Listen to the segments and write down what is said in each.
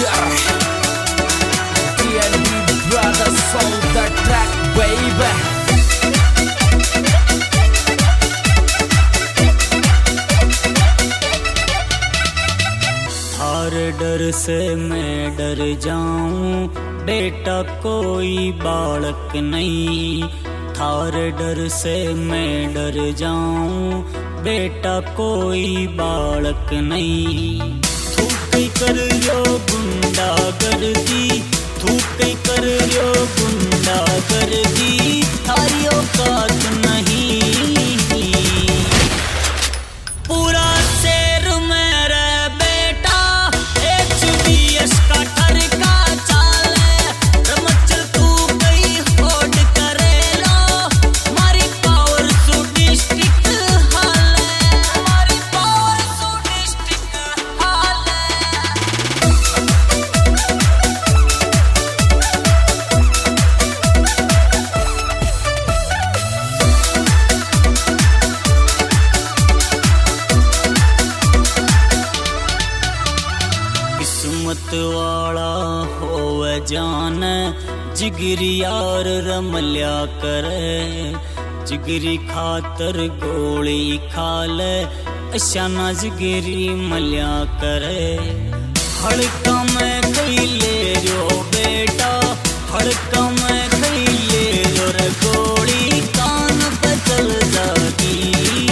डर से मैं डर जाऊं, बेटा कोई बालक नहीं। थारे डर से मैं डर जाऊं, बेटा कोई बालक नहीं। तू कई कर यो गुंडा गर्दी, तू कई कर यो गुंडा गर्दी, थारी औकात नहीं। पूरा शेर मेरा बेटा HBS का ठरका चाले, रमचल तू कई होड़ करे लो, मारी पावर सु डिस्ट्रिक्ट हाले, मारी पावर सु डिस्ट्रिक्ट हाले। किस्मत वाला होवे जान, जिगरी यार रमल्या करे। जिगरी खातर गोली खा ले, अच्छा ना जिगरी मल्या करे। हड़का में कई ले रो बेटा, हड़का में कई ले रो रे, गोली कान पे चल जाती।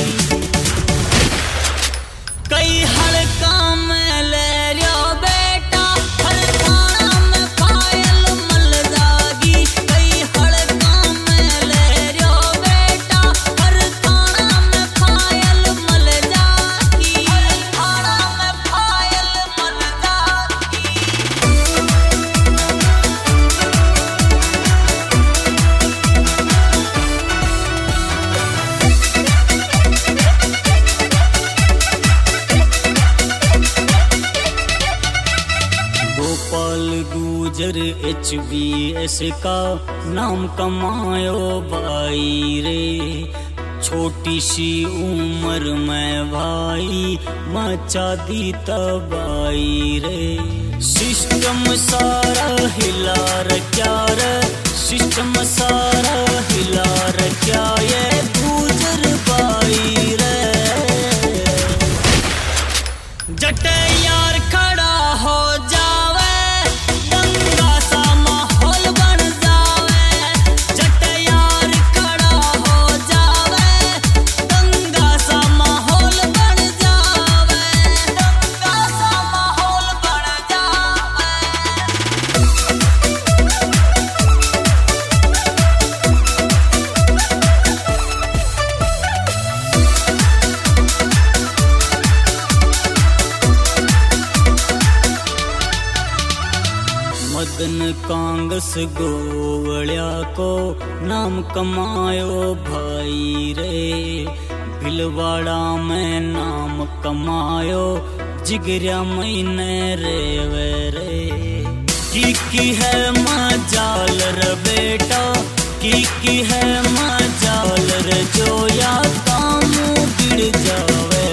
कई हड़का में ले रो बेटा, हड़का में पायल मल जागी। कई हड़का में ले रो बेटा, हड़का में पायल मल जागी, हड़का में पायल मल जागी। गोपाल गुजर HBS का नाम कमायो भाई रे। छोटी सी उम्र में भाई मचा दी तबाही रे। सिस्टम सारा हिला रख्या रे, सिस्टम सारा हिला रख्या ये गुजर भाई रे। जटे यार खड़ा हो जावे, दंगा सा माहौल बन जावे। जटे यार खड़ा हो जावे, दंगा सा माहौल बन जावे, दंगा सा माहौल बन जावे। मदन कांगस गोवलिया को नाम कमायो भाई रे। भिलवाड़ा में नाम कमायो, जिगरिया महीने रेवे रे। की है मजाल रे बेटा, की है मजाल रे, जो या काम गिर जावे।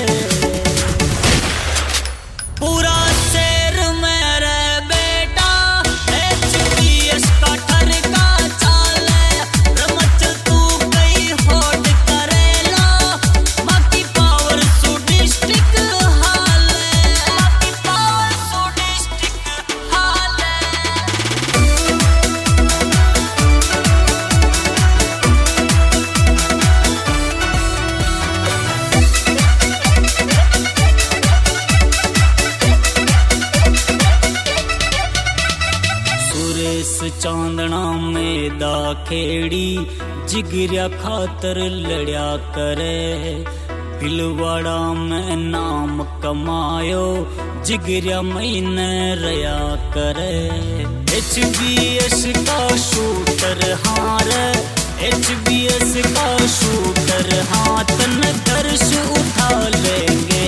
पूरा शेर मेरा बेटा HBS का ठरका चाले, रमचल तू कई होड़ करे लो, बाकी पावर सु डिस्ट्रिक्ट हाले, बाकी पावर सु डिस्ट्रिक्ट हाले। सुरेश चांदना में दाखेड़ी, जिगरिया खातर लड़या करे। भिलवाड़ा में नाम कमायो, जिगरिया महीने रया करे। HBS का शूटर हार, HBS का शूटर हाथ न कर्ज उठा लेंगे।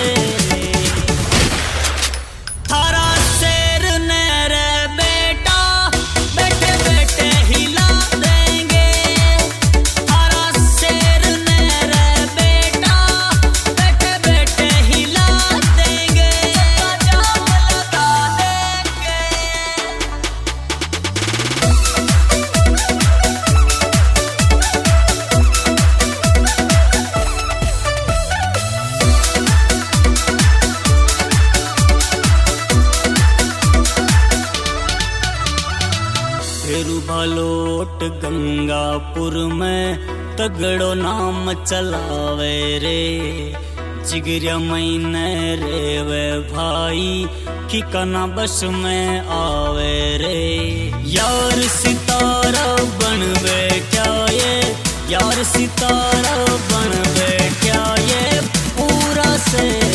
थारा शेर नेरे बेटा, बैठे बैठे हिला देंगे। थारा शेर नेरे बेटा, बैठे बैठे हिला देंगे। जाम लगा देंगे। बलोट गंगापुर में तगड़ो नाम चलावे रे। जिगरिया महीने रे वे भाई कि कना बस में आवे रे। यार सितारा बन बैठा ये, यार सितारा बन बैठा ये पूरा से